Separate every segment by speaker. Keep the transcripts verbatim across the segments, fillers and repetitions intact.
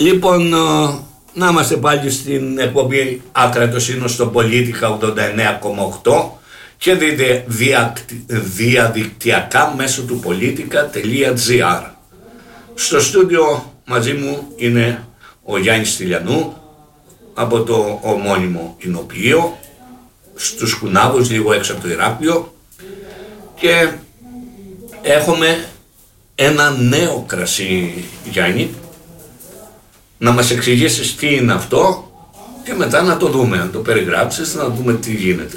Speaker 1: Λοιπόν, να είμαστε πάλι στην εκπομπή Άκρατος είναι στο Πολίτικα ογδόντα εννέα κόμμα οκτώ και δείτε δια, διαδικτυακά μέσω του πολίτικα τελεία τζι άρ. Στο στούντιο μαζί μου είναι ο Γιάννης Τηλιανού από το ομώνυμο Ινοποιείο, στους Κουνάβους, λίγο έξω από το Ηράκλειο, και έχουμε ένα νέο κρασί, Γιάννη, να μας εξηγήσεις τι είναι αυτό και μετά να το δούμε, να το περιγράψεις, να δούμε τι γίνεται.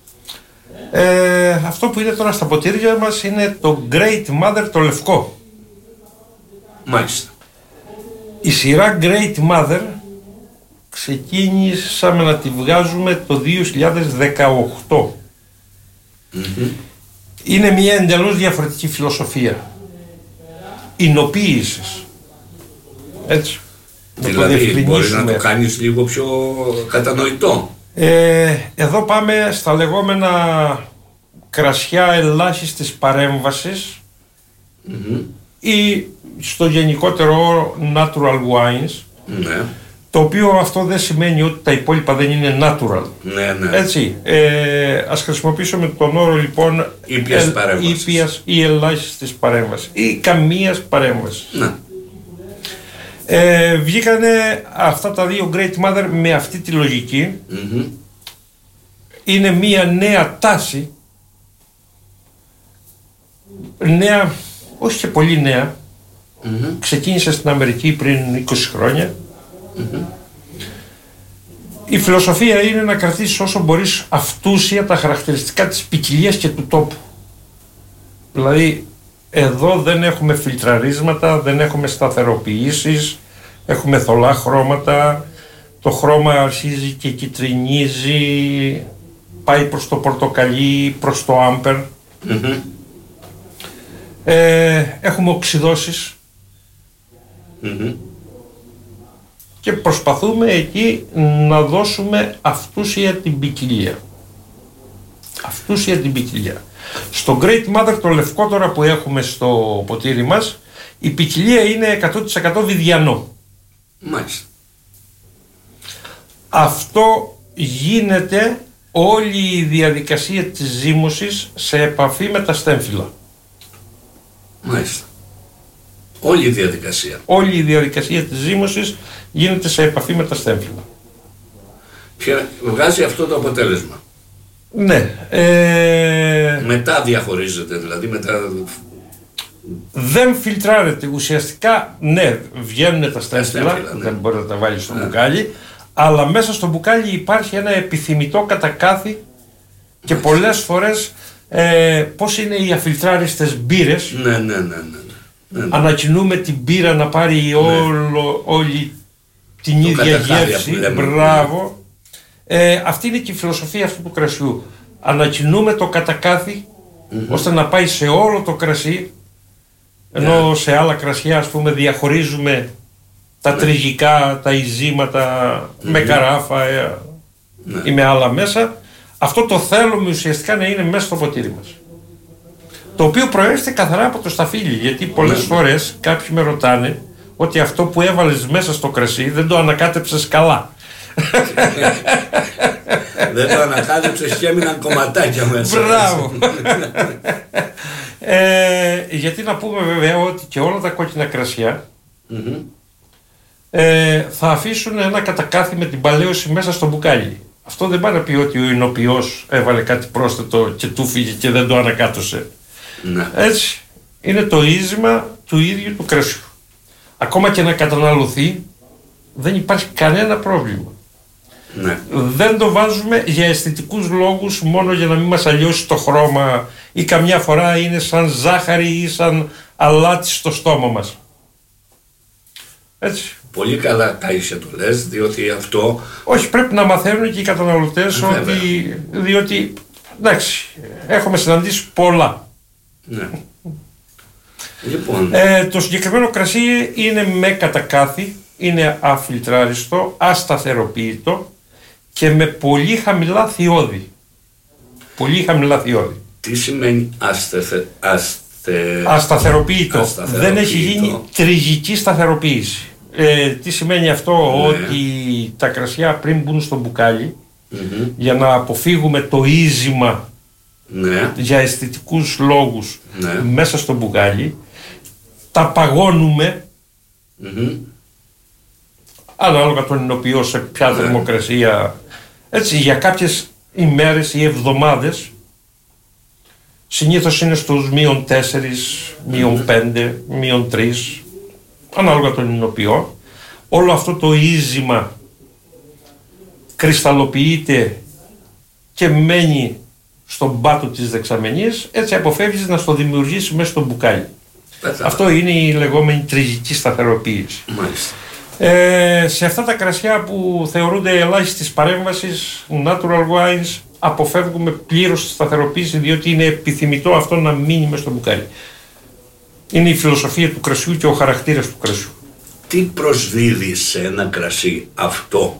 Speaker 2: Ε, αυτό που είναι τώρα στα ποτήρια μας είναι το Great Mother το λευκό.
Speaker 1: Μάλιστα.
Speaker 2: Η σειρά Great Mother ξεκίνησαμε να τη βγάζουμε το δύο χιλιάδες δεκαοκτώ. Mm-hmm. Είναι μια εντελώς διαφορετική φιλοσοφία εινοποίησης. Έτσι.
Speaker 1: Δηλαδή μπορεί να το κάνεις λίγο πιο κατανοητό.
Speaker 2: Ε, εδώ πάμε στα λεγόμενα κρασιά ελάχιστης παρέμβασης, mm-hmm. ή στο γενικότερο όρο natural wines,
Speaker 1: ναι.
Speaker 2: Το οποίο αυτό δεν σημαίνει ότι τα υπόλοιπα δεν είναι natural.
Speaker 1: Ναι, ναι.
Speaker 2: Έτσι, ε, ας χρησιμοποιήσουμε τον όρο λοιπόν
Speaker 1: ήπιας ε, παρέμβασης.
Speaker 2: Ήπιας ή ελάχιστης παρέμβασης ή καμίας παρέμβασης.
Speaker 1: Ναι.
Speaker 2: Ε, βγήκανε αυτά τα δύο Great Mother με αυτή τη λογική.
Speaker 1: Mm-hmm.
Speaker 2: Είναι μια νέα τάση, νέα, όχι και πολύ νέα, mm-hmm. ξεκίνησε στην Αμερική πριν είκοσι χρόνια. Mm-hmm. Η φιλοσοφία είναι να κρατήσεις όσο μπορείς αυτούσια τα χαρακτηριστικά της ποικιλίας και του τόπου. Δηλαδή εδώ δεν έχουμε φιλτραρίσματα, δεν έχουμε σταθεροποιήσεις, έχουμε θολά χρώματα, το χρώμα αρχίζει και κιτρινίζει, πάει προς το πορτοκαλί, προς το άμπερ. Mm-hmm. ε, έχουμε οξυδώσεις. Mm-hmm. Και προσπαθούμε εκεί να δώσουμε αυτούσια την ποικιλία. Αυτούσια την ποικιλία. Στο Great Mother το λευκό τώρα που έχουμε στο ποτήρι μας, η ποικιλία είναι εκατό τοις εκατό βιδιανό.
Speaker 1: Μάλιστα.
Speaker 2: Αυτό γίνεται όλη η διαδικασία της ζύμωσης σε επαφή με τα στέμφυλλα.
Speaker 1: Μάλιστα. Όλη η διαδικασία.
Speaker 2: Όλη η διαδικασία της ζύμωσης γίνεται σε επαφή με τα στέμφυλλα.
Speaker 1: Και βγάζει αυτό το αποτέλεσμα.
Speaker 2: Ναι. Ε...
Speaker 1: Μετά διαχωρίζεται, δηλαδή μετά...
Speaker 2: Δεν φιλτράρεται. Ουσιαστικά, ναι, βγαίνουν τα στέμφυλλα, ναι. Δεν μπορεί να τα βάλει στο ναι. μπουκάλι, αλλά μέσα στο μπουκάλι υπάρχει ένα επιθυμητό κατακάθι και ναι. πολλές φορές ε, πώς είναι οι αφιλτράριστες μπύρες.
Speaker 1: Ναι, ναι, ναι, ναι. Ναι, ναι.
Speaker 2: Ανακοινούμε την μπύρα να πάρει ναι. όλο, όλη την το ίδια γεύση. Μπράβο. Ε, αυτή είναι και η φιλοσοφία αυτού του κρασιού. Ανακοινούμε το κατακάθι mm-hmm. ώστε να πάει σε όλο το κρασί, ενώ yeah. σε άλλα κρασιά ας πούμε διαχωρίζουμε τα yeah. τριγικά, τα ιζήματα mm-hmm. με καράφα ε, yeah. ή με άλλα μέσα. Αυτό το θέλουμε ουσιαστικά να είναι μέσα στο ποτήρι μας. Το οποίο προέρχεται καθαρά από το σταφύλι, γιατί πολλές mm-hmm. φορές κάποιοι με ρωτάνε ότι αυτό που έβαλες μέσα στο κρασί δεν το ανακάτεψες καλά.
Speaker 1: Δεν το ανακάτεψες και έμειναν κομματάκια μέσα.
Speaker 2: Μπράβο. ε, γιατί να πούμε βέβαια ότι και όλα τα κόκκινα κρασιά mm-hmm. ε, θα αφήσουν ένα κατακάθι με την παλαίωση μέσα στο μπουκάλι. Αυτό δεν πάει να πει ότι ο εινοποιός έβαλε κάτι πρόσθετο και του φύγε και δεν το ανακάτωσε. Ναι. Έτσι είναι το ίζημα του ίδιου του κρασιού. Ακόμα και να καταναλωθεί δεν υπάρχει κανένα πρόβλημα. Ναι. Δεν το βάζουμε για αισθητικούς λόγους, μόνο για να μην μας αλλοιώσει το χρώμα ή καμιά φορά είναι σαν ζάχαρη ή σαν αλάτι στο στόμα μας. Έτσι.
Speaker 1: Πολύ καλά Ταΐσια το λες, διότι αυτό...
Speaker 2: Όχι, πρέπει να μαθαίνουν και οι καταναλωτές
Speaker 1: ε,
Speaker 2: ότι... διότι, εντάξει, έχουμε συναντήσει πολλά.
Speaker 1: Ναι. Λοιπόν.
Speaker 2: Ε, το συγκεκριμένο κρασί είναι με κατακάθι, είναι αφιλτράριστο, ασταθεροποιητό και με πολύ χαμηλά θειώδη. Πολύ χαμηλά θειώδη.
Speaker 1: Τι σημαίνει αστε, αστε...
Speaker 2: ασταθεροποιητό. Δεν έχει γίνει τριγική σταθεροποίηση. Ε, τι σημαίνει αυτό? Ναι. Ότι τα κρασιά πριν μπουν στο μπουκάλι, mm-hmm. για να αποφύγουμε το ίζημα, ναι. για αισθητικούς λόγους, ναι. μέσα στο μπουκάλι, τα παγώνουμε, mm-hmm. ανάλογα τον εινοποιώ σε ποια, ναι. θερμοκρασία, έτσι, για κάποιες ημέρες ή εβδομάδες. Συνήθως είναι στους μείον τέσσερις, μείον πέντε, μείον τρεις, ανάλογα τον εινοποιώ. Όλο αυτό το ίζημα κρυσταλλοποιείται και μένει στον πάτο της δεξαμενής, έτσι αποφεύγεις να στο δημιουργήσει μέσα στο μπουκάλι. Πέτα. Αυτό είναι η λεγόμενη τριγική σταθεροποίηση.
Speaker 1: Μάλιστα.
Speaker 2: Ε, σε αυτά τα κρασιά που θεωρούνται ελάχιστης παρέμβασης, natural wines, αποφεύγουμε πλήρως τη σταθεροποίηση, διότι είναι επιθυμητό αυτό να μείνει μέσα στο μπουκάλι. Είναι η φιλοσοφία του κρασιού και ο χαρακτήρας του κρασιού.
Speaker 1: Τι προσδίδει σε ένα κρασί αυτό?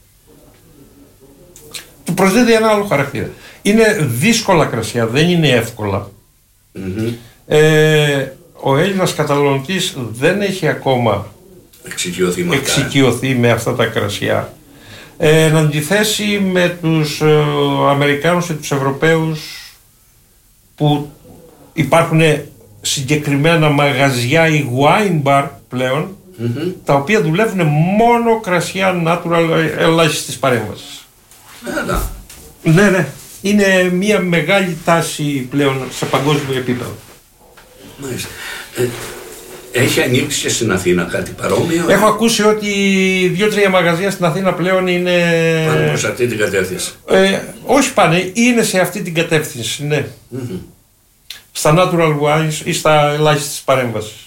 Speaker 2: Του προσδίδει ένα άλλο χαρακτήρα. Είναι δύσκολα κρασιά, δεν είναι εύκολα. Mm-hmm. Ε, ο Έλληνας καταναλωτής δεν έχει ακόμα
Speaker 1: εξοικειωθεί με,
Speaker 2: εξοικειωθεί με αυτά τα κρασιά. Ε, εν αντιθέσει με τους ε, Αμερικάνους και τους Ευρωπαίους, που υπάρχουν συγκεκριμένα μαγαζιά ή wine bar πλέον, mm-hmm. τα οποία δουλεύουν μόνο κρασιά natural ελάχιστης παρέμβασης.
Speaker 1: Έλα.
Speaker 2: Ναι, ναι. Είναι μια μεγάλη τάση πλέον σε παγκόσμιο επίπεδο.
Speaker 1: Μάλιστα. Ε, έχει ανοίξει και στην Αθήνα κάτι παρόμοιο?
Speaker 2: Έχω ακούσει ότι δύο-τρία μαγαζιά στην Αθήνα πλέον είναι...
Speaker 1: Πάνε προς αυτή την κατεύθυνση.
Speaker 2: Ε, όχι πάνε, είναι σε αυτή την κατεύθυνση, ναι. Mm-hmm. Στα natural wines ή στα ελάχιστης παρέμβασης.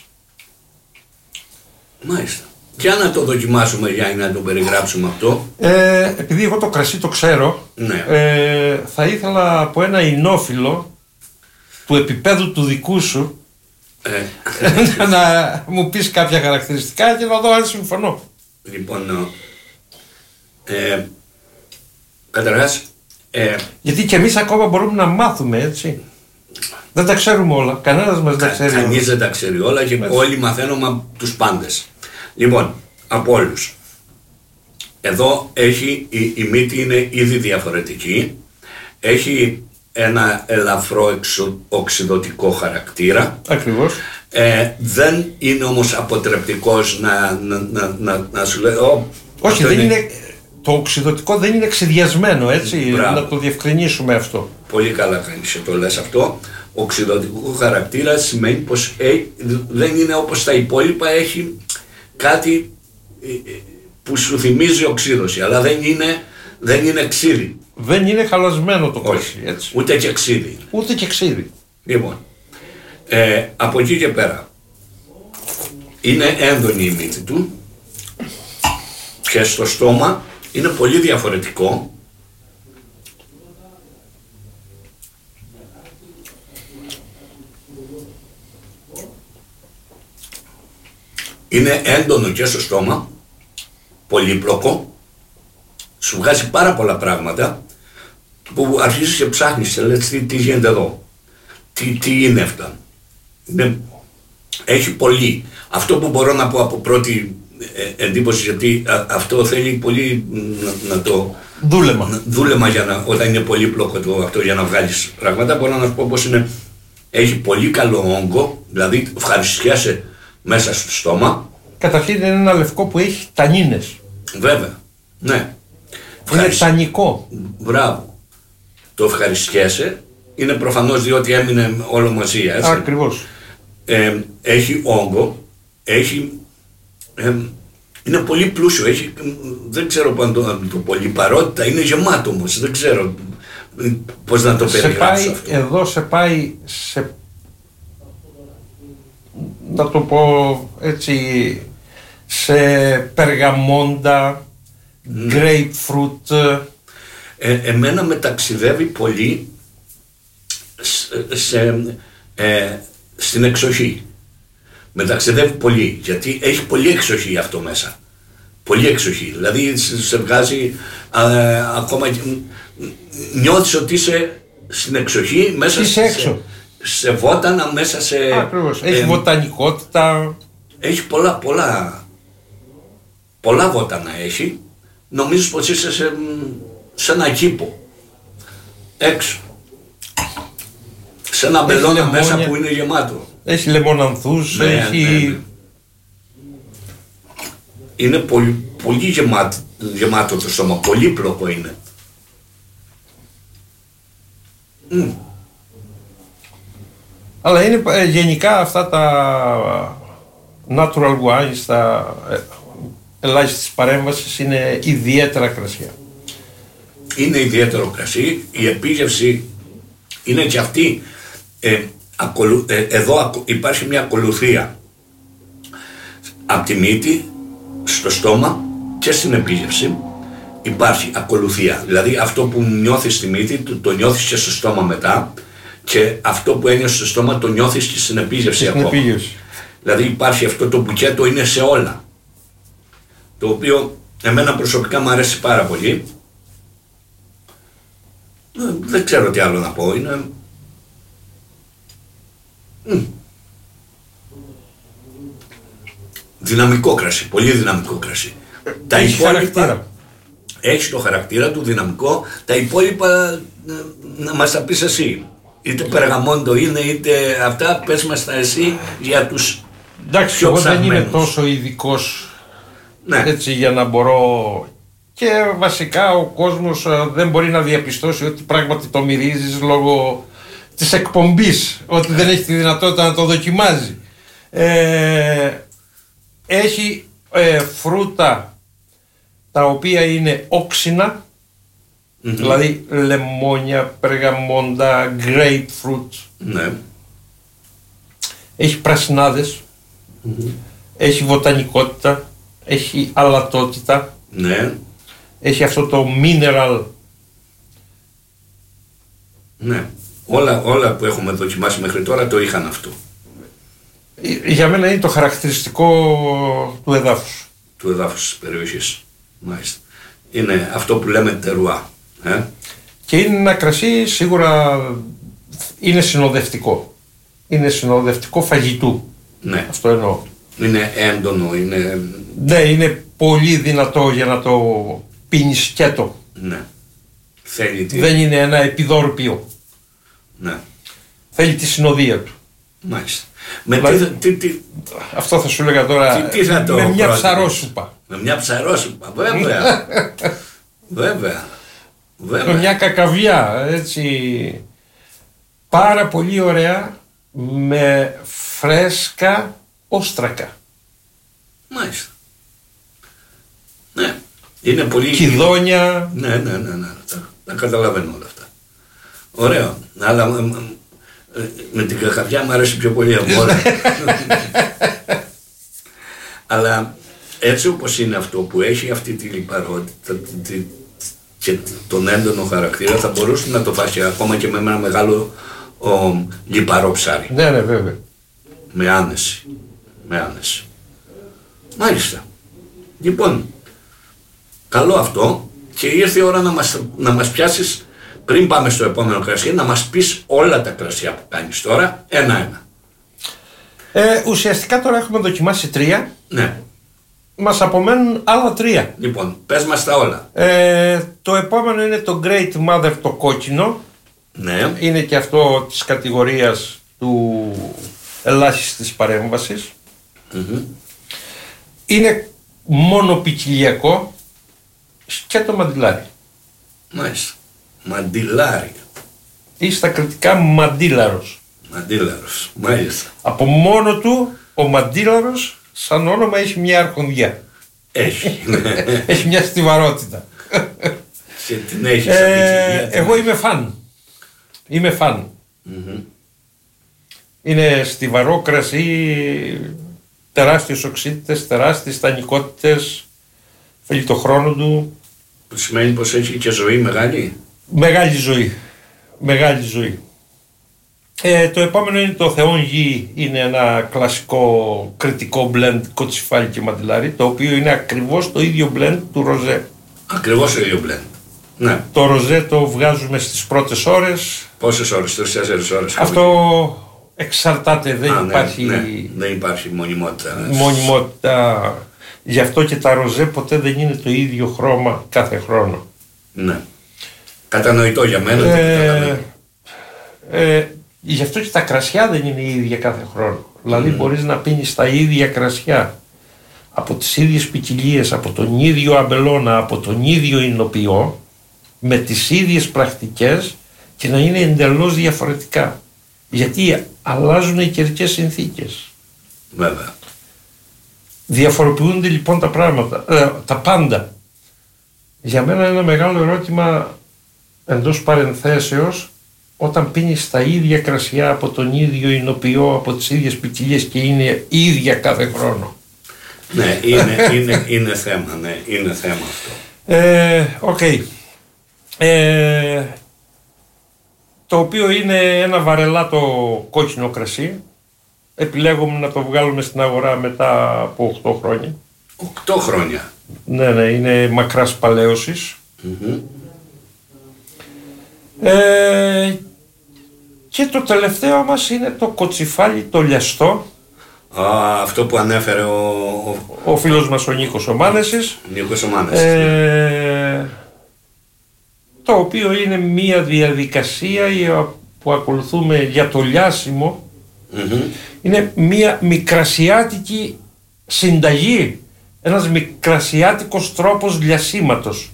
Speaker 1: Μάλιστα. Για να το δοκιμάσουμε, για να το περιγράψουμε αυτό.
Speaker 2: Ε, επειδή εγώ το κρασί το ξέρω,
Speaker 1: ναι.
Speaker 2: ε, θα ήθελα από ένα ινόφυλλο του επίπεδου του δικού σου ε. να μου πεις κάποια χαρακτηριστικά και να δω αν συμφωνώ.
Speaker 1: Λοιπόν, ε, καταρχάς... Ε,
Speaker 2: γιατί και εμείς ακόμα μπορούμε να μάθουμε, έτσι. Δεν τα ξέρουμε όλα, κανένας μας δεν ξέρει.
Speaker 1: Κανείς δεν τα ξέρει όλα και έτσι. Όλοι μαθαίνουμε από τους πάντες. Λοιπόν, από όλους. Εδώ έχει, η, η μύτη είναι ήδη διαφορετική. Έχει ένα ελαφρό εξο, οξυδωτικό χαρακτήρα.
Speaker 2: Ακριβώς.
Speaker 1: Ε, δεν είναι όμως αποτρεπτικός να, να, να, να, να σου λέει... Ό,
Speaker 2: όχι, δεν είναι... είναι, το οξυδωτικό δεν είναι ξεδιασμένο, έτσι.
Speaker 1: Μπράβο.
Speaker 2: Να το διευκρινίσουμε αυτό.
Speaker 1: Πολύ καλά κάνεις και το λες αυτό. Οξυδωτικό χαρακτήρα σημαίνει πως ε, δεν είναι όπως τα υπόλοιπα, έχει κάτι που σου θυμίζει οξύδωση, αλλά δεν είναι, δεν είναι ξύδι.
Speaker 2: Δεν είναι χαλασμένο το κρασί, έτσι.
Speaker 1: Ούτε και ξύδι.
Speaker 2: Ούτε και ξύδι.
Speaker 1: Λοιπόν, ε, από εκεί και πέρα είναι έντονη η μύτη του και στο στόμα είναι πολύ διαφορετικό. Είναι έντονο και στο στόμα, πολύπλοκο, σου βγάζει πάρα πολλά πράγματα που αρχίζεις και ψάχνεις, λες τι, τι γίνεται εδώ, τι, τι είναι αυτά. Είναι, έχει πολύ. Αυτό που μπορώ να πω από πρώτη ε, εντύπωση, γιατί α, αυτό θέλει πολύ να, να το...
Speaker 2: Δούλεμα.
Speaker 1: Να, δούλεμα για να, όταν είναι πολύπλοκο το, αυτό για να βγάλεις πράγματα, μπορώ να σου πω πως είναι, έχει πολύ καλό όγκο, δηλαδή ευχαριστιάσαι μέσα στο στόμα.
Speaker 2: Καταρχήν είναι ένα λευκό που έχει τανίνες.
Speaker 1: Βέβαια, ναι.
Speaker 2: Είναι
Speaker 1: Ευχαρισ...
Speaker 2: τανικό.
Speaker 1: Μπράβο. Το ευχαριστιέσαι. Είναι προφανώς διότι έμεινε όλο μαζί, έτσι.
Speaker 2: Ακριβώς.
Speaker 1: Ε, έχει όγκο, έχει... Ε, είναι πολύ πλούσιο, έχει, δεν ξέρω αν το, το πολύ παρότητα, είναι γεμάτο όμως, δεν ξέρω πώς να το περιγράψω
Speaker 2: σε
Speaker 1: αυτό.
Speaker 2: Πάει, εδώ σε πάει σε... να το πω έτσι, σε περγαμόντα, mm. grapefruit.
Speaker 1: Ε, εμένα με ταξιδεύει πολύ σε, σε, ε, στην εξοχή. Με ταξιδεύει πολύ, γιατί έχει πολύ εξοχή αυτό μέσα. Πολύ εξοχή, δηλαδή σε βγάζει ε, ακόμα, νιώθεις ότι είσαι στην εξοχή, μέσα
Speaker 2: είσαι
Speaker 1: σε,
Speaker 2: έξω.
Speaker 1: σε βότανα, μέσα σε...
Speaker 2: Ακριβώς, έχει ε, βοτανικότητα.
Speaker 1: Έχει πολλά, πολλά, πολλά βότανα έχει, νομίζεις πως είσαι σε, σε ένα κήπο, έξω. Σε ένα μπελόνα μέσα που είναι γεμάτο.
Speaker 2: Έχει λεμονανθούς,
Speaker 1: ναι,
Speaker 2: έχει...
Speaker 1: Ναι, ναι. Είναι πολύ, πολύ γεμάτο, γεμάτο το στόμα, πολύπλοκο είναι. Mm.
Speaker 2: Αλλά είναι ε, γενικά αυτά τα natural wines, τα ε, ελάχιστης παρέμβασης είναι ιδιαίτερα κρασιά.
Speaker 1: Είναι ιδιαίτερο κρασί, η επίγευση είναι και αυτή. Ε, ακολου, ε, εδώ υπάρχει μια ακολουθία από τη μύτη στο στόμα και στην επίγευση υπάρχει ακολουθία. Δηλαδή αυτό που νιώθεις στη μύτη το, το νιώθεις και στο στόμα μετά, και αυτό που ένιωσες στο στόμα το νιώθεις και στην επίγευση
Speaker 2: στην
Speaker 1: ακόμα.
Speaker 2: Επίγευση.
Speaker 1: Δηλαδή υπάρχει αυτό το μπουκέτο, είναι σε όλα, το οποίο εμένα προσωπικά μου αρέσει πάρα πολύ. Δεν ξέρω τι άλλο να πω, είναι... Mm. Δυναμικό κρασί, πολύ δυναμικό κρασί. Τα
Speaker 2: έχει
Speaker 1: υπόλοιπα,
Speaker 2: χαρακτήρα.
Speaker 1: Έχει το χαρακτήρα του, δυναμικό. Τα υπόλοιπα να μας τα πεις εσύ. Είτε περγαμόντο είναι, είτε αυτά, πες μας τα εσύ για τους.
Speaker 2: Εντάξει, εγώ δεν είμαι τόσο ειδικός, ναι, έτσι, για να μπορώ. Και βασικά ο κόσμος δεν μπορεί να διαπιστώσει ότι πράγματι το μυρίζεις λόγω της εκπομπής, ότι δεν έχει τη δυνατότητα να το δοκιμάζει. Ε, έχει ε, φρούτα τα οποία είναι όξινα, mm-hmm. δηλαδή λεμόνια, περγαμόντα, grapefruit.
Speaker 1: Ναι.
Speaker 2: Έχει πρασινάδες, mm-hmm. έχει βοτανικότητα, έχει αλατότητα,
Speaker 1: ναι.
Speaker 2: έχει αυτό το mineral.
Speaker 1: Ναι. Όλα, όλα που έχουμε δοκιμάσει μέχρι τώρα το είχαν αυτό.
Speaker 2: Για μένα είναι το χαρακτηριστικό του εδάφους.
Speaker 1: Του εδάφους της περιοχής. Μάλιστα. Είναι αυτό που λέμε τερουά. Ε?
Speaker 2: Και είναι ένα κρασί, σίγουρα είναι συνοδευτικό. Είναι συνοδευτικό φαγητού.
Speaker 1: Ναι.
Speaker 2: Αυτό εννοώ.
Speaker 1: Είναι έντονο, είναι...
Speaker 2: Ναι, είναι πολύ δυνατό για να το πίνεις σκέτο.
Speaker 1: Ναι. Θέλει τι...
Speaker 2: Δεν είναι ένα επιδόρπιο.
Speaker 1: Ναι.
Speaker 2: Θέλει τη συνοδεία του.
Speaker 1: Μάλιστα. Με
Speaker 2: δηλαδή,
Speaker 1: τι, τι, τι,
Speaker 2: αυτό θα σου λέγα τώρα.
Speaker 1: Τι, τι θα το
Speaker 2: με μια
Speaker 1: πρότεινες.
Speaker 2: ψαρόσουπα.
Speaker 1: Με μια ψαρόσουπα, βέβαια. βέβαια. βέβαια.
Speaker 2: Με μια κακαβιά, έτσι. Πάρα πολύ ωραία, με φρέσκα όστρακα.
Speaker 1: Μάλιστα. Ναι. Είναι πολύ...
Speaker 2: Κιδόνια.
Speaker 1: Ναι, ναι, ναι, ναι. Τα, τα καταλαβαίνω όλα αυτά. Ωραίο. Αλλά με την κακαβιά μου αρέσει πιο πολύ από όλα. Αλλά έτσι όπως είναι αυτό που έχει αυτή τη λιπαρότητα και τον έντονο χαρακτήρα, θα μπορούσε να το φάσει ακόμα και με ένα μεγάλο ο, λιπαρό ψάρι.
Speaker 2: Ναι, ναι, βέβαια.
Speaker 1: Με άνεση. Με άνεση. Μάλιστα. Λοιπόν, καλό αυτό, και ήρθε η ώρα να μας, να μας πιάσεις, πριν πάμε στο επόμενο κρασί, να μας πεις όλα τα κρασιά που κάνεις τώρα, ένα-ένα.
Speaker 2: Ε, ουσιαστικά τώρα έχουμε δοκιμάσει τρία.
Speaker 1: Ναι.
Speaker 2: Μας απομένουν άλλα τρία.
Speaker 1: Λοιπόν, πες μας τα όλα.
Speaker 2: Ε, το επόμενο είναι το Great Mother, το κόκκινο.
Speaker 1: Ναι.
Speaker 2: Είναι και αυτό της κατηγορίας του ελάχιστης παρέμβασης.
Speaker 1: Mm-hmm.
Speaker 2: Είναι μόνο ποικιλιακό και το μαντιλάρι.
Speaker 1: Μάλιστα. Μαντιλάρι.
Speaker 2: Ή στα κριτικά μαντίλαρος.
Speaker 1: Μαντίλαρος, μάλιστα.
Speaker 2: Από μόνο του ο μαντίλαρος σαν όνομα έχει μια αρχονδιά.
Speaker 1: Έχει.
Speaker 2: Έχει μια στιβαρότητα.
Speaker 1: Και την έχεις
Speaker 2: ε, εγώ είμαι φαν. Είμαι φαν.
Speaker 1: Mm-hmm.
Speaker 2: Είναι στιβαρό κρασί, τεράστιες οξύτητες, τεράστιες τανικότητες, θέλει το χρόνο του.
Speaker 1: Που σημαίνει πως έχει και ζωή μεγάλη.
Speaker 2: Μεγάλη ζωή. Μεγάλη ζωή. Ε, το επόμενο είναι το Θεόν Γη, είναι ένα κλασικό κριτικό blend κοτσιφάλι και μαντιλάρι, το οποίο είναι ακριβώς το ίδιο blend του ροζέ.
Speaker 1: Ακριβώς το ίδιο blend. Ναι.
Speaker 2: Το ροζέ το βγάζουμε στις πρώτες ώρες.
Speaker 1: Πόσες ώρες, τέσσερις ώρες.
Speaker 2: Αυτό εξαρτάται, δεν
Speaker 1: Α,
Speaker 2: υπάρχει...
Speaker 1: Ναι, ναι. Δεν υπάρχει μονιμότητα.
Speaker 2: Μονιμότητα. Γι' αυτό και τα ροζέ ποτέ δεν είναι το ίδιο χρώμα κάθε χρόνο.
Speaker 1: Ναι. Κατανοητό για μένα.
Speaker 2: Ε, ε, γι' αυτό και τα κρασιά δεν είναι η ίδια κάθε χρόνο. Δηλαδή mm. μπορείς να πίνεις τα ίδια κρασιά από τις ίδιες ποικιλίες, από τον ίδιο αμπελώνα, από τον ίδιο ινοποιό, με τις ίδιες πρακτικές και να είναι εντελώς διαφορετικά. Γιατί αλλάζουν οι καιρικές συνθήκες.
Speaker 1: Βέβαια.
Speaker 2: Διαφοροποιούνται λοιπόν τα πράγματα, ε, τα πάντα. Για μένα ένα μεγάλο ερώτημα εντός παρενθέσεως, όταν πίνεις τα ίδια κρασιά από τον ίδιο ινοποιό, από τις ίδιες ποικιλίες και είναι ίδια κάθε χρόνο.
Speaker 1: Ναι, είναι, είναι, είναι θέμα, ναι, είναι θέμα αυτό.
Speaker 2: Ε, okay. ε, το οποίο είναι ένα βαρελάτο κόκκινο κρασί. Επιλέγουμε να το βγάλουμε στην αγορά μετά από οκτώ χρόνια.
Speaker 1: οκτώ χρόνια.
Speaker 2: Ναι, ναι, είναι μακράς παλαίωσης.
Speaker 1: Mm-hmm.
Speaker 2: Ε, και το τελευταίο μας είναι το κοτσιφάλι το λιαστό.
Speaker 1: Α, αυτό που ανέφερε ο,
Speaker 2: ο, ο φίλος μας ο Νίκος ο Μάνεσης.
Speaker 1: Νίκος ο Μάνεσης.
Speaker 2: Ε, το οποίο είναι μία διαδικασία που ακολουθούμε για το λιάσιμο.
Speaker 1: Mm-hmm.
Speaker 2: Είναι μία μικρασιάτικη συνταγή, ένας μικρασιάτικος τρόπος λιασίματος.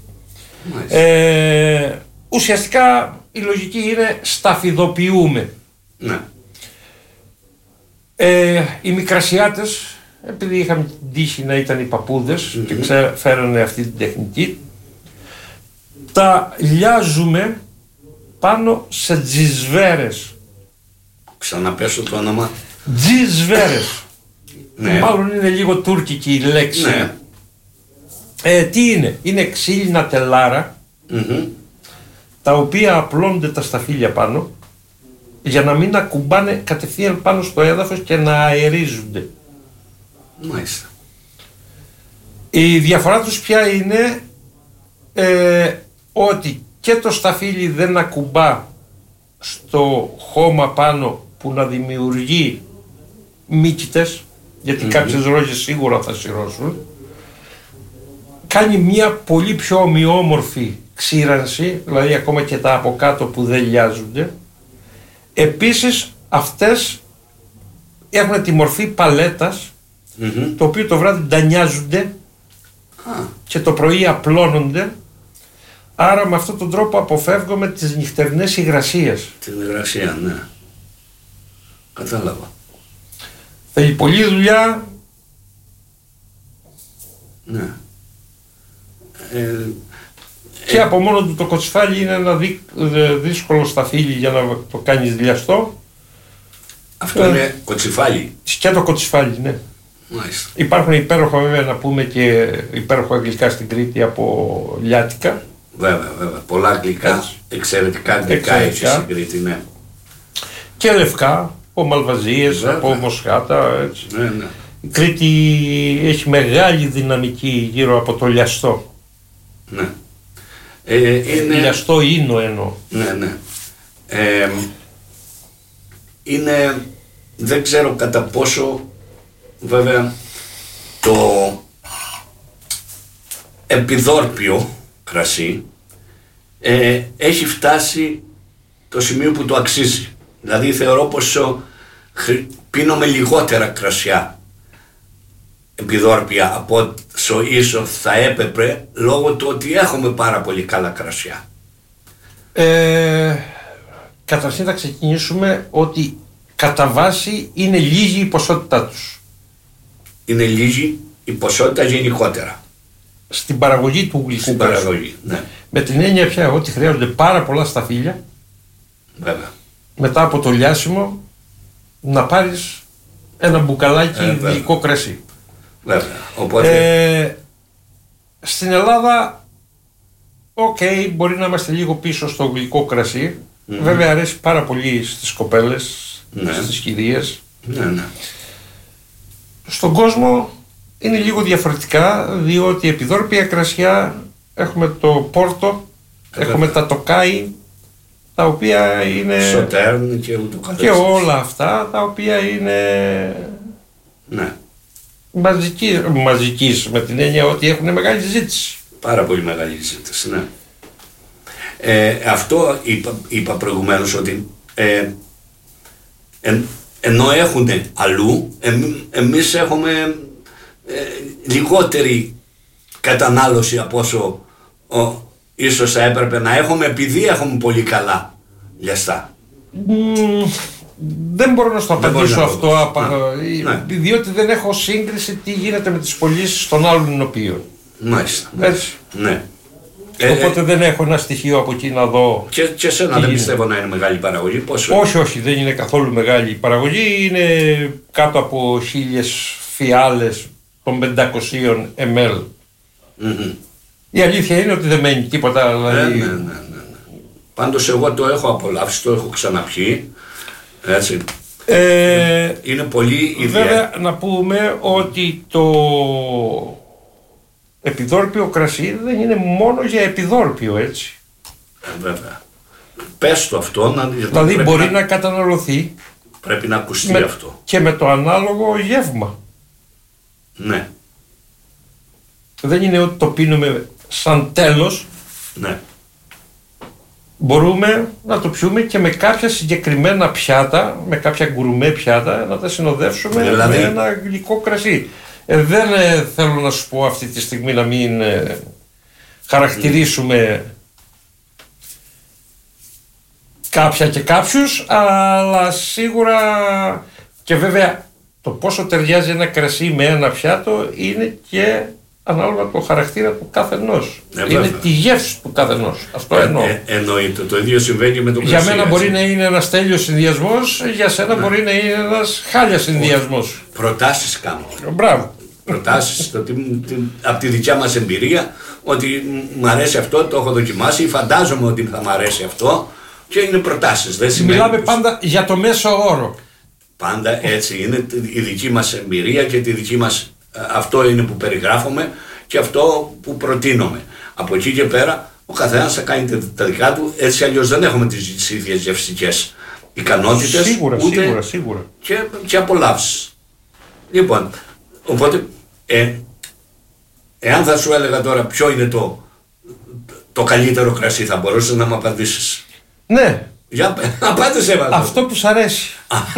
Speaker 2: Ε, ουσιαστικά η λογική είναι σταφιδοποιούμε.
Speaker 1: Ναι.
Speaker 2: Ε, οι μικρασιάτες, επειδή είχαμε την τύχη να ήταν οι παππούδες mm-hmm. και ξέ, φέρανε αυτή την τεχνική, τα λιάζουμε πάνω σε τζισβέρες.
Speaker 1: Ξαναπέσω το όνομα.
Speaker 2: Τζισβέρες.
Speaker 1: Ναι.
Speaker 2: Μάλλον είναι λίγο τουρκική η λέξη.
Speaker 1: Ναι.
Speaker 2: Ε, τι είναι, είναι ξύλινα τελάρα
Speaker 1: mm-hmm.
Speaker 2: τα οποία απλώνονται τα σταφύλια πάνω για να μην ακουμπάνε κατευθείαν πάνω στο έδαφος και να αερίζονται.
Speaker 1: Μάλιστα.
Speaker 2: Η διαφορά τους ποια είναι, ε, ότι και το σταφύλι δεν ακουμπά στο χώμα πάνω που να δημιουργεί μύκητες, γιατί mm-hmm. κάποιες ρόζες σίγουρα θα σειρώσουν. Κάνει μια πολύ πιο ομοιόμορφη ξύρανση, δηλαδή ακόμα και τα από κάτω που δεν λιάζονται. Επίσης αυτές έχουν τη μορφή παλέτας, mm-hmm. το οποίο το βράδυ ντανιάζονται ah. και το πρωί απλώνονται. Άρα με αυτόν τον τρόπο αποφεύγουμε τις νυχτερινές υγρασίες.
Speaker 1: Την υγρασία, ναι. Κατάλαβα.
Speaker 2: Θέλει πολλή δουλειά.
Speaker 1: Ναι. Ε,
Speaker 2: και
Speaker 1: ε,
Speaker 2: από μόνο του το κοτσιφάλι είναι ένα δί, δύσκολο σταφύλι για να το κάνεις λιαστό.
Speaker 1: Αυτό ε, είναι κοτσιφάλι.
Speaker 2: Και το κοτσιφάλι, ναι.
Speaker 1: Μάλιστα.
Speaker 2: Υπάρχουν υπέροχα, βέβαια, να πούμε και υπέροχα γλυκά στην Κρήτη από λιάτικα.
Speaker 1: Βέβαια, βέβαια. Πολλά γλυκά, έτσι. Εξαιρετικά γλυκά έχει στην Κρήτη, ναι.
Speaker 2: Και λευκά, από μαλβαζίες, βέβαια. Από μοσχάτα, έτσι.
Speaker 1: Ναι, ναι.
Speaker 2: Η Κρήτη έχει μεγάλη δυναμική γύρω από το λιαστό.
Speaker 1: Ναι. Ε, είναι...
Speaker 2: Λιαστό ίνο εννοώ.
Speaker 1: Ναι, ναι. Ε, είναι, δεν ξέρω κατά πόσο, βέβαια, το επιδόρπιο κρασί ε, έχει φτάσει το σημείο που το αξίζει. Δηλαδή θεωρώ πως ο, πίνω με λιγότερα κρασιά επιδόρπια από όσο ίσως θα έπρεπε, λόγω του ότι έχουμε πάρα πολύ καλά κρασιά.
Speaker 2: Ε, καταρχήν θα ξεκινήσουμε ότι κατά βάση είναι λίγη η ποσότητά τους.
Speaker 1: Είναι λίγη η ποσότητα γενικότερα.
Speaker 2: Στην παραγωγή του γλυκού
Speaker 1: Στην
Speaker 2: κρασιού.
Speaker 1: παραγωγή, ναι.
Speaker 2: Με την έννοια πια ότι χρειάζονται πάρα πολλά σταφύλια.
Speaker 1: Βέβαια.
Speaker 2: Μετά από το λιάσιμο να πάρεις ένα μπουκαλάκι ε, γλυκό κρασί.
Speaker 1: Βέβαια. Οπότε...
Speaker 2: Ε, στην Ελλάδα, οκ, okay, μπορεί να είμαστε λίγο πίσω στο γλυκό κρασί. Mm-hmm. Βέβαια αρέσει πάρα πολύ στις κοπέλες, ναι. στις κυρίες.
Speaker 1: Ναι, ναι.
Speaker 2: Στον κόσμο είναι λίγο διαφορετικά, διότι επιδόρπια κρασιά έχουμε το πόρτο, Βέβαια. Έχουμε τα τοκάι, τα οποία είναι...
Speaker 1: Σοτέρν και ούτω καθεξής.
Speaker 2: Και όλα αυτά, τα οποία είναι...
Speaker 1: Ναι.
Speaker 2: μαζική, μαζικής, με την έννοια ότι έχουν μεγάλη ζήτηση.
Speaker 1: Πάρα πολύ μεγάλη ζήτηση, ναι. Ε, αυτό είπα, είπα προηγουμένως ότι ε, ε, ενώ έχουν αλλού, ε, εμείς έχουμε ε, λιγότερη κατανάλωση από όσο ο, ίσως θα έπρεπε να έχουμε, επειδή έχουμε πολύ καλά λιαστά.
Speaker 2: Mm, δεν μπορώ να στο απαντήσω αυτό, απα...
Speaker 1: ναι.
Speaker 2: διότι δεν έχω σύγκριση τι γίνεται με τις πωλήσεις των άλλων εινοποιείων.
Speaker 1: Μάλιστα.
Speaker 2: Έτσι.
Speaker 1: Ναι.
Speaker 2: Οπότε ε, δεν έχω ένα στοιχείο από εκεί να δω.
Speaker 1: Και, και σένα δεν πιστεύω να είναι μεγάλη παραγωγή. Πόσο
Speaker 2: όχι, όχι, δεν είναι καθόλου μεγάλη παραγωγή. Είναι κάτω από χίλιες φιάλες των πεντακόσια μιλιλίτρα. Mm-hmm. Η αλήθεια είναι ότι δεν μένει τίποτα. Δηλαδή...
Speaker 1: Ναι, ναι, ναι, ναι. Πάντως εγώ το έχω απολαύσει, το έχω ξαναπιεί. Έτσι.
Speaker 2: Ε,
Speaker 1: είναι πολύ ιδιαίτερο.
Speaker 2: Βέβαια να πούμε ότι το επιδόρπιο κρασί δεν είναι μόνο για επιδόρπιο, έτσι.
Speaker 1: Ε, βέβαια. Πες το αυτό. Να,
Speaker 2: δηλαδή μπορεί να... να καταναλωθεί.
Speaker 1: Πρέπει να ακουστεί
Speaker 2: με,
Speaker 1: αυτό.
Speaker 2: Και με το ανάλογο γεύμα.
Speaker 1: Ναι.
Speaker 2: Δεν είναι ότι το πίνουμε σαν τέλος.
Speaker 1: Ναι.
Speaker 2: Μπορούμε να το πιούμε και με κάποια συγκεκριμένα πιάτα, με κάποια γκουρμέ πιάτα, να τα συνοδεύσουμε δηλαδή... με ένα γλυκό κρασί. Ε, δεν ε, θέλω να σου πω αυτή τη στιγμή να μην ε, χαρακτηρίσουμε mm. κάποια και κάποιους, αλλά σίγουρα και βέβαια το πόσο ταιριάζει ένα κρασί με ένα πιάτο είναι και ανάλογα το χαρακτήρα του καθενός. Ε, είναι βέβαια. Τη γεύση του καθενός. Αυτό ε, εννοώ.
Speaker 1: Ε, εννοείται. Το ίδιο συμβαίνει με το κρασί.
Speaker 2: Για μένα
Speaker 1: έτσι.
Speaker 2: Μπορεί να είναι ένας τέλειος συνδυασμός, για σένα ναι. μπορεί να είναι ένας χάλια συνδυασμός.
Speaker 1: Προτάσεις κάνω.
Speaker 2: Μπράβο.
Speaker 1: Προτάσεις από τη δικιά μας εμπειρία, ότι μου αρέσει αυτό, το έχω δοκιμάσει, φαντάζομαι ότι θα μου αρέσει αυτό και είναι προτάσεις. Δεν
Speaker 2: Μιλάμε
Speaker 1: πως...
Speaker 2: πάντα για το μέσο όρο.
Speaker 1: Πάντα έτσι είναι η δική μας εμπειρία και τη δική μας. Αυτό είναι που περιγράφουμε και αυτό που προτείνουμε. Από εκεί και πέρα ο καθένας θα κάνει τα δικά του, έτσι αλλιώς δεν έχουμε τις ίδιες γευστικές ικανότητες.
Speaker 2: Σίγουρα,
Speaker 1: ούτε
Speaker 2: σίγουρα, σίγουρα.
Speaker 1: Και, και απολαύσεις. Λοιπόν, οπότε ε, εάν θα σου έλεγα τώρα ποιο είναι το, το καλύτερο κρασί, θα μπορούσες να μου απαντήσεις?
Speaker 2: Ναι.
Speaker 1: Για απάντησέ μας.
Speaker 2: Αυτό που σ' αρέσει.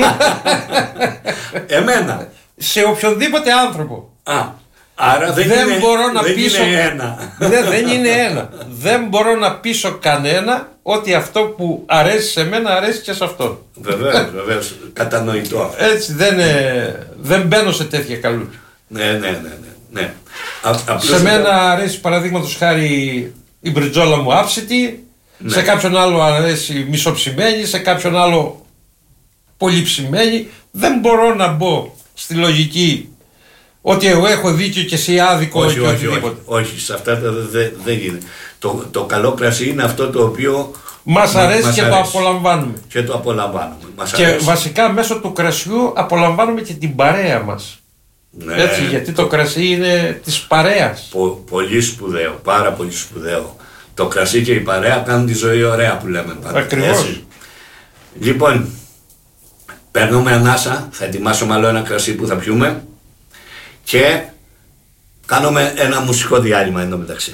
Speaker 1: Εμένα.
Speaker 2: Σε οποιονδήποτε άνθρωπο.
Speaker 1: Α, άρα δεν,
Speaker 2: δεν
Speaker 1: είναι,
Speaker 2: μπορώ να
Speaker 1: δεν
Speaker 2: πείσω,
Speaker 1: είναι ένα.
Speaker 2: Δεν, δεν είναι ένα. Δεν μπορώ να πείσω κανένα ότι αυτό που αρέσει σε μένα αρέσει και σε αυτόν.
Speaker 1: Βεβαίως, βεβαίως. Κατανοητό αυτό.
Speaker 2: Έτσι δεν, ε, δεν μπαίνω σε τέτοια καλούκια.
Speaker 1: Ναι, ναι, ναι, ναι, ναι. Α,
Speaker 2: σε μένα το... αρέσει παραδείγματος χάρη η μπριτζόλα μου άψητη, ναι. Σε κάποιον άλλο αρέσει μισοψημένη, σε κάποιον άλλο πολύ ψημένη. Δεν μπορώ να μπω στη λογική ότι εγώ έχω δίκιο και εσύ άδικο.
Speaker 1: Όχι,
Speaker 2: και
Speaker 1: όχι,
Speaker 2: οτιδήποτε.
Speaker 1: όχι, όχι, σε αυτά δεν δε, δε είναι. Το, το καλό κρασί είναι αυτό το οποίο
Speaker 2: μας αρέσει μας και αρέσει. Το απολαμβάνουμε.
Speaker 1: Και το απολαμβάνουμε. Μας
Speaker 2: και
Speaker 1: αρέσει.
Speaker 2: Βασικά μέσω του κρασιού απολαμβάνουμε και την παρέα μας.
Speaker 1: Ναι,
Speaker 2: έτσι, γιατί το κρασί είναι της παρέας.
Speaker 1: Πο, πολύ σπουδαίο, πάρα πολύ σπουδαίο. Το κρασί και η παρέα κάνουν τη ζωή ωραία που λέμε πάντα.
Speaker 2: Ακριβώς.
Speaker 1: Λοιπόν, παίρνουμε ανάσα, θα ετοιμάσουμε άλλο ένα κρασί που θα πιούμε και κάνουμε ένα μουσικό διάλειμμα εδώ μεταξύ.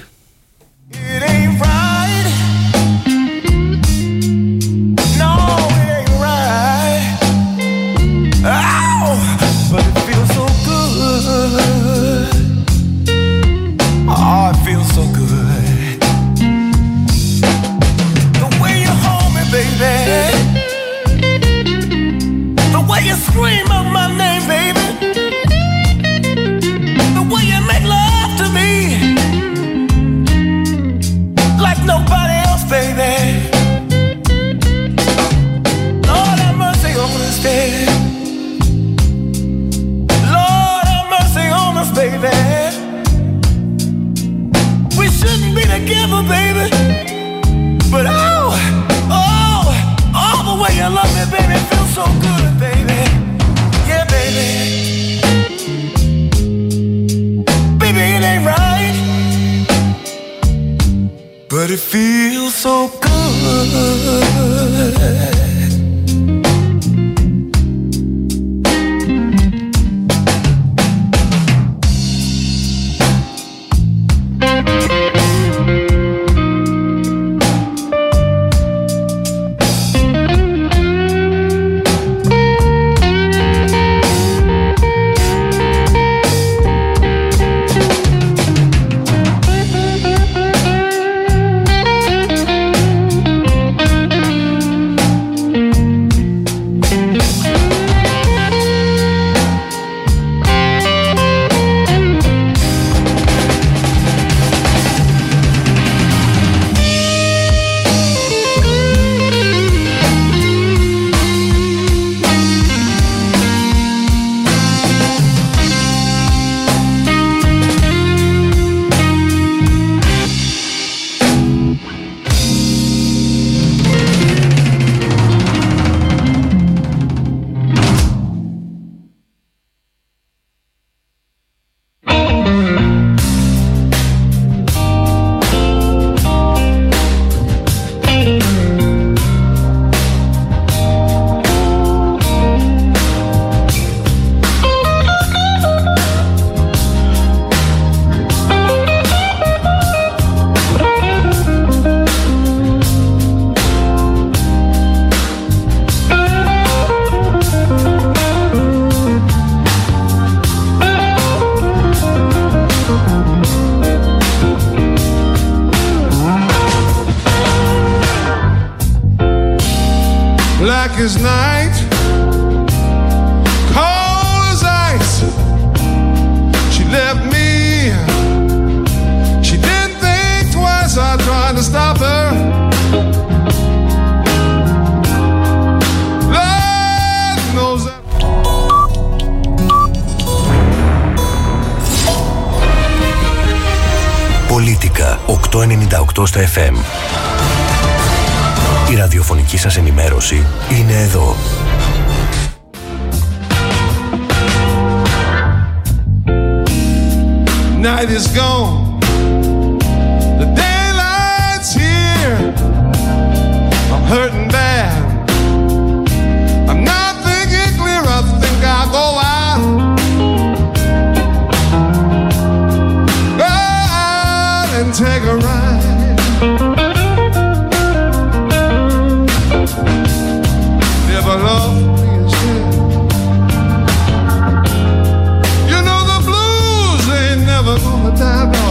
Speaker 3: Scream out my name, baby. The way you make love to me, like nobody else, baby. Lord have mercy on us, baby. Lord have mercy on us, baby. We shouldn't be together, baby. But oh, oh, all the way you love me, baby, feels so good, baby. Yeah, baby. Baby, it ain't right, but it feels so good.
Speaker 4: darkest night, cold as ice. She left me. She didn't think twice. I tried to stop her. Lord knows that.
Speaker 5: Πολίτικα οκτακόσια ενενήντα οκτώ στα εφ εμ. Η ραδιοφωνική σας ενημέρωση είναι εδώ.
Speaker 4: Night is gone, the daylight's here. I'm hurting bad, I'm not thinking clear. I think I'll go out, go out and take a ride. If I love me instead, you know the blues ain't never gonna die, no.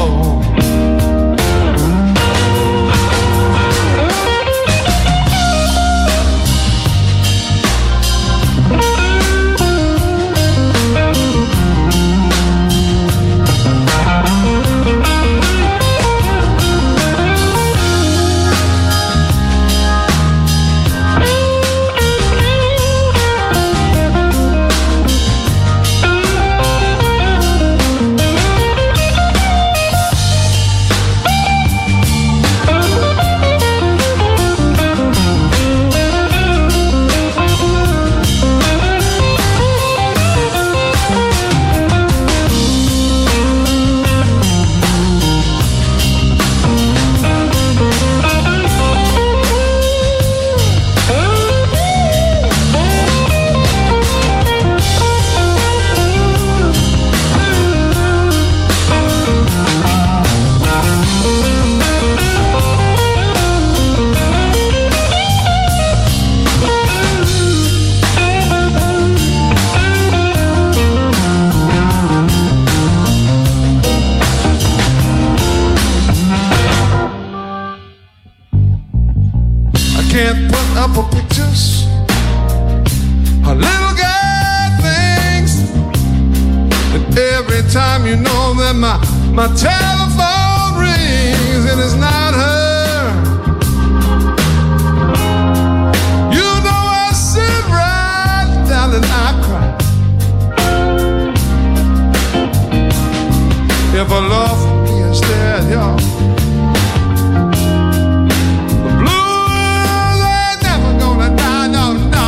Speaker 4: My telephone rings and it's not her. You know I sit right down and I cry. If I love me instead, y'all, the blues ain't never gonna die, no, no.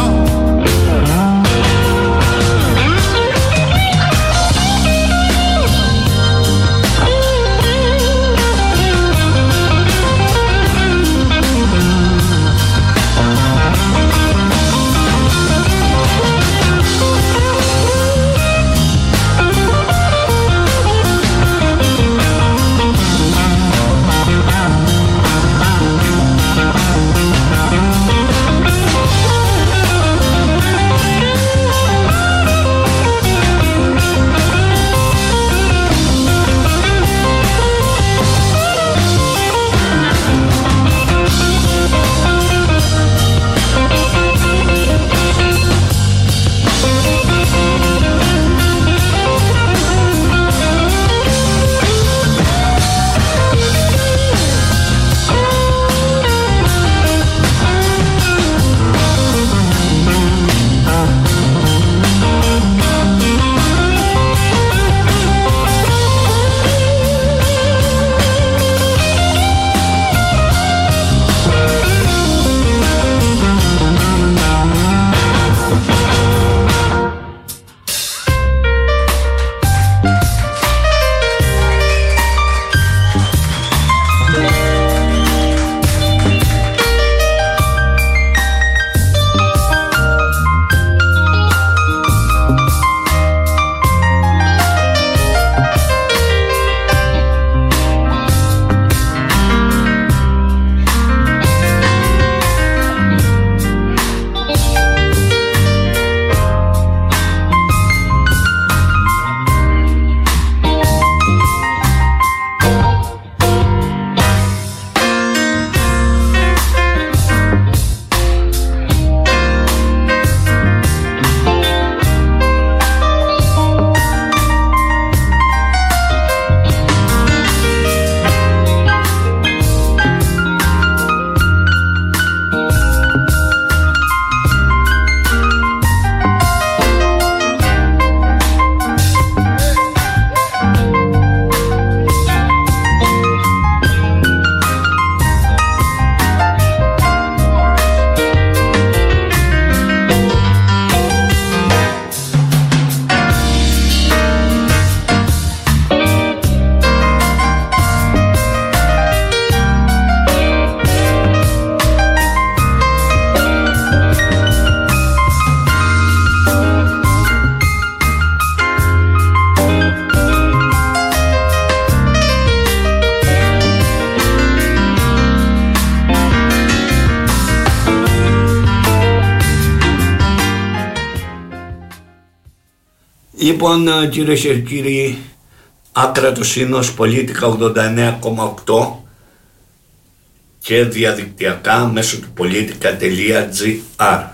Speaker 1: Λοιπόν, κύριε και κύριοι, Άκρατος Ίνος, Πολίτικα ογδόντα εννέα κόμμα οκτώ και διαδικτυακά μέσω του πολίτικα τελεία τζι άρ.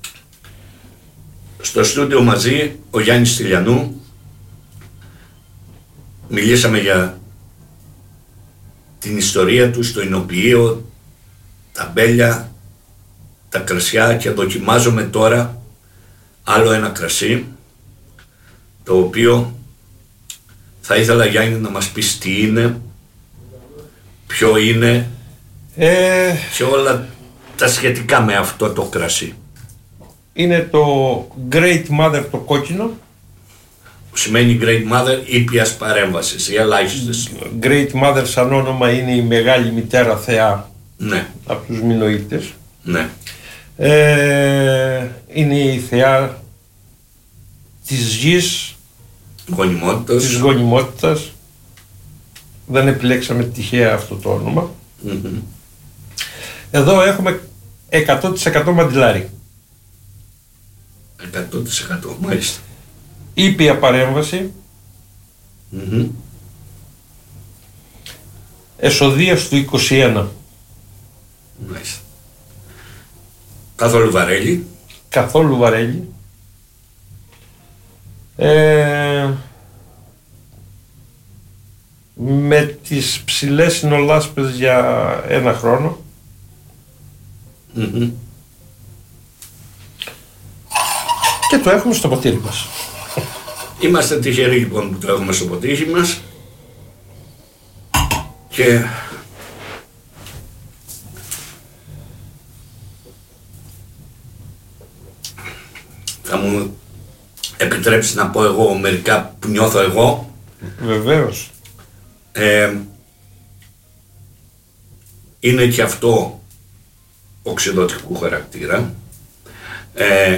Speaker 1: Στο στούντιο μαζί ο Γιάννης Τηλιανού. Μιλήσαμε για την ιστορία του στο εινοποιείο, τα μπέλια, τα κρασιά, και δοκιμάζομαι τώρα άλλο ένα κρασί, το οποίο θα ήθελα, Γιάννη, να μας πεις τι είναι, ποιο είναι ε... και όλα τα σχετικά με αυτό το κρασί.
Speaker 2: Είναι το Great Mother το κόκκινο.
Speaker 1: Που σημαίνει Great Mother ήπιας παρέμβασης, οι ελάχιστες.
Speaker 2: Great Mother σαν όνομα είναι η μεγάλη μητέρα θεά, ναι, από τους Μινωίτες.
Speaker 1: Ναι.
Speaker 2: Ε, είναι η θεά της γης,
Speaker 1: γονιμότητας.
Speaker 2: της γονιμότητας. Δεν επιλέξαμε τυχαία αυτό το όνομα. Mm-hmm. Εδώ έχουμε εκατό τοις εκατό μαντιλάρι.
Speaker 1: εκατό τοις εκατό, μάλιστα.
Speaker 2: Ήπια παρέμβαση.
Speaker 1: Mm-hmm.
Speaker 2: Εσοδείας του είκοσι ένα.
Speaker 1: Μάλιστα. Καθόλου βαρέλι.
Speaker 2: Καθόλου βαρέλι. Ε, με τις ψηλές συνολάσπες για ένα χρόνο.
Speaker 1: Mm-hmm.
Speaker 2: Και το έχουμε στο ποτήρι μας.
Speaker 1: Είμαστε τυχεροί λοιπόν που το έχουμε στο ποτήρι μας. Και θα μου επιτρέψει να πω εγώ μερικά που νιώθω εγώ.
Speaker 2: Βεβαίως.
Speaker 1: Ε, είναι και αυτό οξυδοτικού χαρακτήρα. Ε,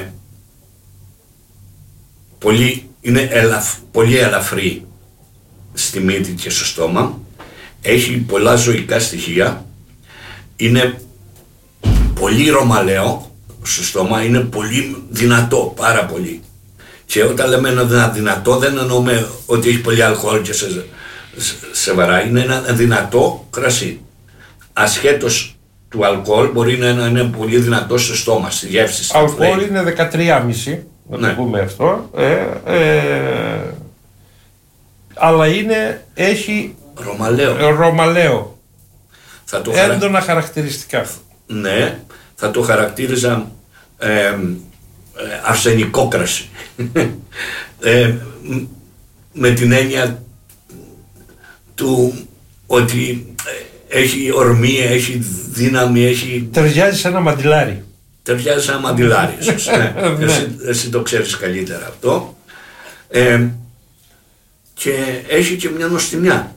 Speaker 1: πολύ, είναι ελαφ, πολύ ελαφρύ στη μύτη και στο στόμα. Έχει πολλά ζωικά στοιχεία. Είναι πολύ ρωμαλαίο στο στόμα, είναι πολύ δυνατό, πάρα πολύ. Και όταν λέμε ένα δυνατό, δεν εννοούμε ότι έχει πολύ αλκοόλ και σε, σε, σε βαράει. Είναι ένα δυνατό κρασί. Ασχέτως του αλκοόλ, μπορεί να είναι πολύ δυνατό στο στόμα, στη γεύση.
Speaker 2: Αλκοόλ είναι δεκατρία κόμμα πέντε, να το ναι. πούμε αυτό. Ε, ε, αλλά είναι, έχει
Speaker 1: ρωμαλαίο.
Speaker 2: ρωμαλαίο.
Speaker 1: Θα το
Speaker 2: έντονα
Speaker 1: χαρα...
Speaker 2: χαρακτηριστικά.
Speaker 1: Ναι, θα το χαρακτήριζα ε, ε, αρσενικό κρασί. ε, με την έννοια του ότι έχει ορμή, έχει δύναμη, έχει...
Speaker 2: Ταιριάζει σε ένα μαντιλάρι.
Speaker 1: Ταιριάζει σε ένα μαντιλάρι, ίσως, ναι. εσύ, εσύ το ξέρεις καλύτερα αυτό. Ε, και έχει και μια νοστιμιά.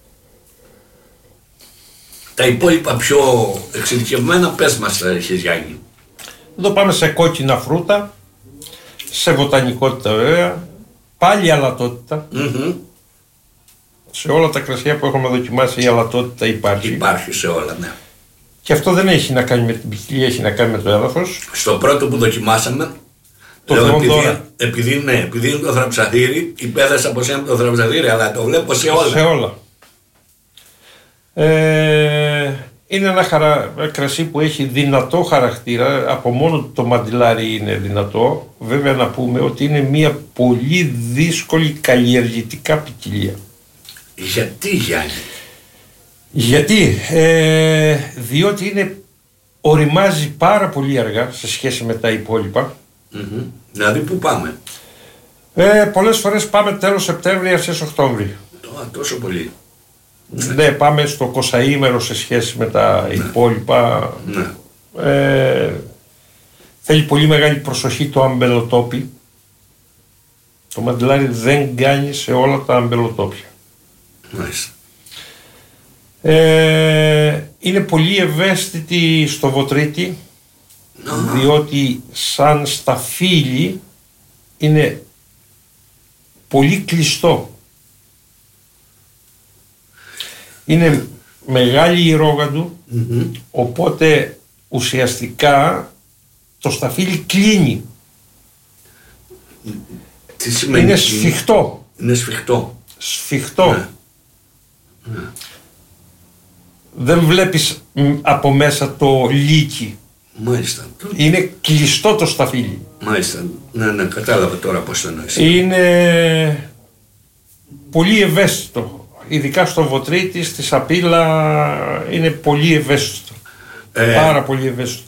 Speaker 1: Τα υπόλοιπα πιο εξειδικευμένα, πες μας τα έχεις, Γιάννη.
Speaker 2: Εδώ πάμε σε κόκκινα φρούτα, σε βοτανικότητα βέβαια, πάλι αλατότητα.
Speaker 1: Mm-hmm.
Speaker 2: Σε όλα τα κρασιά που έχουμε δοκιμάσει η αλατότητα υπάρχει.
Speaker 1: Υπάρχει σε όλα, ναι.
Speaker 2: Και αυτό δεν έχει να κάνει με την ποικιλία, έχει να κάνει με το έδαφος.
Speaker 1: Στο πρώτο που δοκιμάσαμε, το λέω, επειδή, επειδή, ναι, επειδή είναι το θραψαθήρι, υπέδεσα από σένα το θραψαθήρι, αλλά το βλέπω σε όλα.
Speaker 2: Σε όλα. Ε, είναι ένα χαρα... κρασί που έχει δυνατό χαρακτήρα, από μόνο το μαντιλάρι είναι δυνατό. Βέβαια να πούμε ότι είναι μια πολύ δύσκολη καλλιεργητικά ποικιλία.
Speaker 1: Γιατί, Γιάννη?
Speaker 2: Γιατί, ε, διότι είναι, οριμάζει πάρα πολύ αργά σε σχέση με τα υπόλοιπα.
Speaker 1: Mm-hmm. Δηλαδή πού πάμε?
Speaker 2: Ε, πολλές φορές πάμε τέλος Σεπτέμβρη, αρχές Οκτώβρη.
Speaker 1: Τό, τόσο πολύ.
Speaker 2: Ναι, πάμε στο εικοσαήμερο σε σχέση με τα ναι. υπόλοιπα.
Speaker 1: Ναι.
Speaker 2: Ε, θέλει πολύ μεγάλη προσοχή το αμπελοτόπι. Το μαντιλάρι δεν κάνει σε όλα τα αμπελοτόπια.
Speaker 1: Μάλιστα.
Speaker 2: Ε, είναι πολύ ευαίσθητη στο βοτρίτη, oh. διότι σαν σταφύλι είναι πολύ κλειστό. Είναι μεγάλη η ρόγα του, mm-hmm. οπότε ουσιαστικά το σταφύλι κλείνει.
Speaker 1: Τι σημαίνει?
Speaker 2: Είναι σφιχτό.
Speaker 1: Είναι σφιχτό.
Speaker 2: Σφιχτό.
Speaker 1: Ναι. Ναι.
Speaker 2: Δεν βλέπεις από μέσα το λύκι.
Speaker 1: Μάλιστα.
Speaker 2: Είναι κλειστό το σταφύλι.
Speaker 1: Μάλιστα. Ναι, ναι, κατάλαβα τώρα πώς το εννοείς.
Speaker 2: Είναι πολύ ευαίσθητο. Ειδικά στο βοτρίτη, στη σαπίλα είναι πολύ ευαίσθητο. Ε, Πάρα πολύ ευαίσθητο.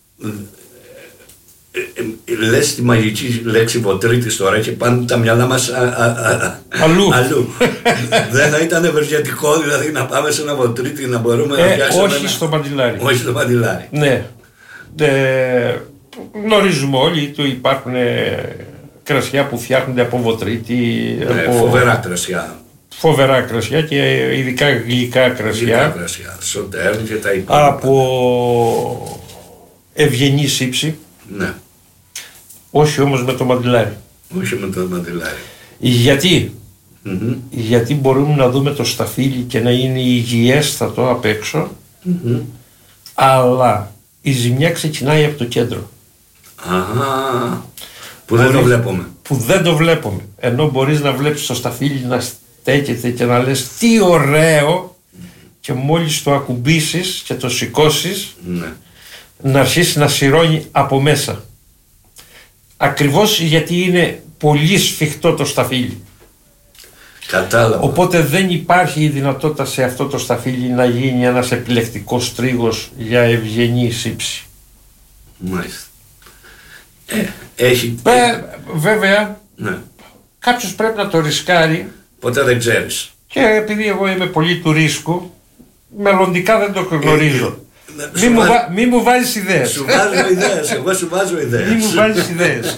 Speaker 1: Ε, ε, λες τη μαγική λέξη βοτρίτης τώρα και πάνε τα μυαλά μας α, α, α,
Speaker 2: αλλού,
Speaker 1: αλλού. Δεν θα ήταν ευεργετικό δηλαδή να πάμε σε ένα βοτρίτη να μπορούμε ε, να πιάσουμε
Speaker 2: όχι
Speaker 1: ένα...
Speaker 2: στο μαντιλάρι.
Speaker 1: Όχι στο μαντιλάρι.
Speaker 2: Ναι. Ε, γνωρίζουμε όλοι ότι υπάρχουν κρασιά που φτιάχνονται από βοτρίτη.
Speaker 1: Ναι, από... Φοβερά κρασιά.
Speaker 2: Φοβερά κρασιά και ειδικά γλυκά κρασιά.
Speaker 1: Γλυκά κρασιά. Σοντέρν και τα υπόλοιπα.
Speaker 2: Από ευγενή σύψη.
Speaker 1: Ναι.
Speaker 2: Όχι όμως με το μαντιλάρι.
Speaker 1: Όχι με το μαντιλάρι.
Speaker 2: Γιατί?
Speaker 1: Mm-hmm.
Speaker 2: Γιατί μπορούμε να δούμε το σταφύλι και να είναι υγιέστατο απ' έξω,
Speaker 1: mm-hmm.
Speaker 2: αλλά η ζημιά ξεκινάει από το κέντρο.
Speaker 1: Α, που δεν μπορείς, το βλέπουμε.
Speaker 2: Που δεν το βλέπουμε. Ενώ μπορείς να βλέπεις το σταφύλι να στέκεται και να λες τι ωραίο, και μόλις το ακουμπήσεις και το σηκώσεις,
Speaker 1: ναι.
Speaker 2: να αρχίσει να σειρώνει από μέσα. Ακριβώς γιατί είναι πολύ σφιχτό το σταφύλι.
Speaker 1: Κατάλαβα.
Speaker 2: Οπότε δεν υπάρχει η δυνατότητα σε αυτό το σταφύλι να γίνει ένας επιλεκτικός τρίγος για ευγενή σύψη.
Speaker 1: Μάλιστα. Ε, έχει...
Speaker 2: Ε, βέβαια,
Speaker 1: ναι.
Speaker 2: κάποιος πρέπει να το ρισκάρει.
Speaker 1: Ποτέ δεν ξέρεις.
Speaker 2: Και επειδή εγώ είμαι πολύ του ρίσκου, μελλοντικά δεν το γνωρίζω. Ε, μη, μου βάζ... βα... μη μου βάζεις ιδέες.
Speaker 1: Σου βάζω ιδέες, εγώ σου βάζω ιδέες.
Speaker 2: Μη μου βάζεις ιδέες.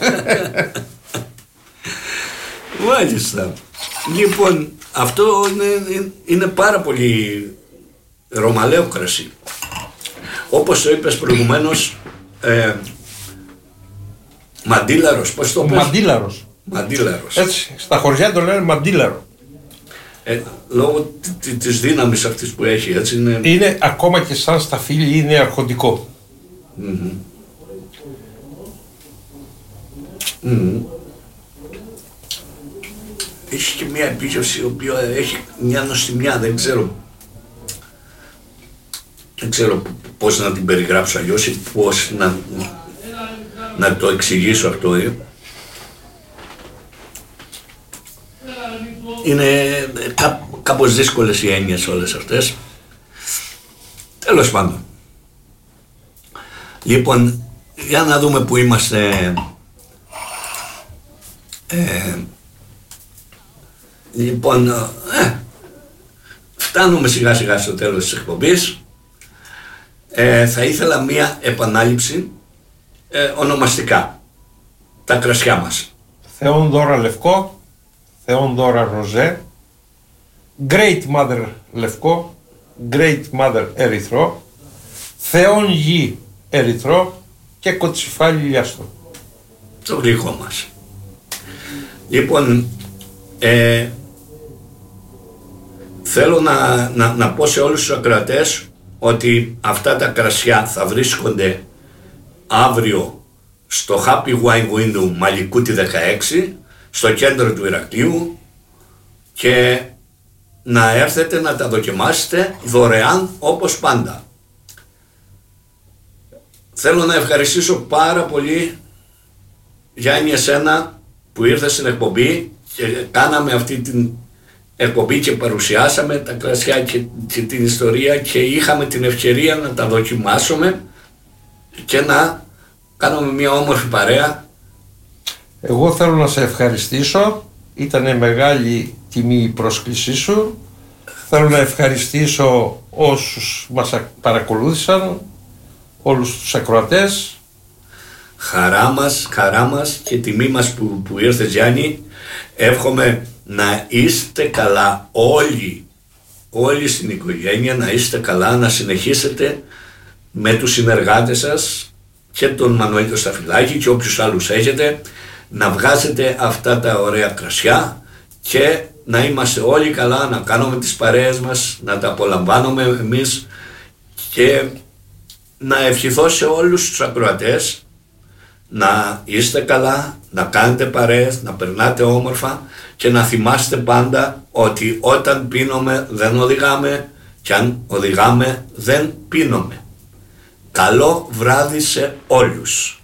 Speaker 1: Μάλιστα. Λοιπόν, αυτό είναι, είναι πάρα πολύ ρωμαλαίο κρασί. Όπως το είπες προηγουμένως, ε, μαντίλαρος, πώς το πες?
Speaker 2: Μαντίλαρος.
Speaker 1: Μαντίλαρος.
Speaker 2: Έτσι, στα χωριά το λένε μαντίλαρο.
Speaker 1: Ε, λόγω της δύναμης αυτής που έχει, έτσι είναι...
Speaker 2: Είναι ακόμα και σαν σταφύλι, είναι αρχοντικό.
Speaker 1: Mm-hmm. Mm-hmm. Έχει και μια επίγευση η οποία έχει μια νοστιμιά, δεν ξέρω δεν ξέρω πώς να την περιγράψω αλλιώς ή πώς να, να το εξηγήσω αυτό. Ε. Είναι κά, κάπως δύσκολες οι έννοιες όλες αυτές. Τέλος πάντων. Λοιπόν, για να δούμε που είμαστε. Ε, λοιπόν, ε, φτάνουμε σιγά σιγά στο τέλος της εκπομπής. Ε, θα ήθελα μία επανάληψη ε, ονομαστικά. Τα κρασιά μας.
Speaker 2: Θεόν δώρα λευκό, Θεόν δώρα ροζέ, Great Mother λευκό, Great Mother ερυθρό, Θεόν γη ερυθρό και κοτσιφάλι λιάστο.
Speaker 1: Το γλυκό μας. Λοιπόν, ε, θέλω να, να, να πω σε όλους τους ακροατές ότι αυτά τα κρασιά θα βρίσκονται αύριο στο Happy Wine Window Μαλικούτη δεκαέξι, στο κέντρο του Ηρακλείου, και να έρθετε να τα δοκιμάσετε δωρεάν όπως πάντα. Θέλω να ευχαριστήσω πάρα πολύ, Γιάννη, εσένα που ήρθες στην εκπομπή και κάναμε αυτή την εκπομπή και παρουσιάσαμε τα κρασιά και, και την ιστορία και είχαμε την ευκαιρία να τα δοκιμάσουμε και να κάνουμε μια όμορφη παρέα.
Speaker 2: Εγώ θέλω να σε ευχαριστήσω, ήταν μεγάλη τιμή η πρόσκλησή σου. Θέλω να ευχαριστήσω όσους μας παρακολούθησαν, όλους τους ακροατές.
Speaker 1: Χαρά μας, χαρά μας και τιμή μας που, που ήρθες, Γιάννη. Εύχομαι να είστε καλά όλοι, όλοι στην οικογένεια, να είστε καλά, να συνεχίσετε με τους συνεργάτες σας και τον Μανουέλ το Σταφυλάκη και όποιους άλλους έχετε, να βγάζετε αυτά τα ωραία κρασιά και να είμαστε όλοι καλά, να κάνουμε τις παρέες μας, να τα απολαμβάνουμε εμείς, και να ευχηθώ σε όλους τους ακροατές να είστε καλά, να κάνετε παρέες, να περνάτε όμορφα και να θυμάστε πάντα ότι όταν πίνουμε δεν οδηγάμε και αν οδηγάμε δεν πίνουμε. Καλό βράδυ σε όλους.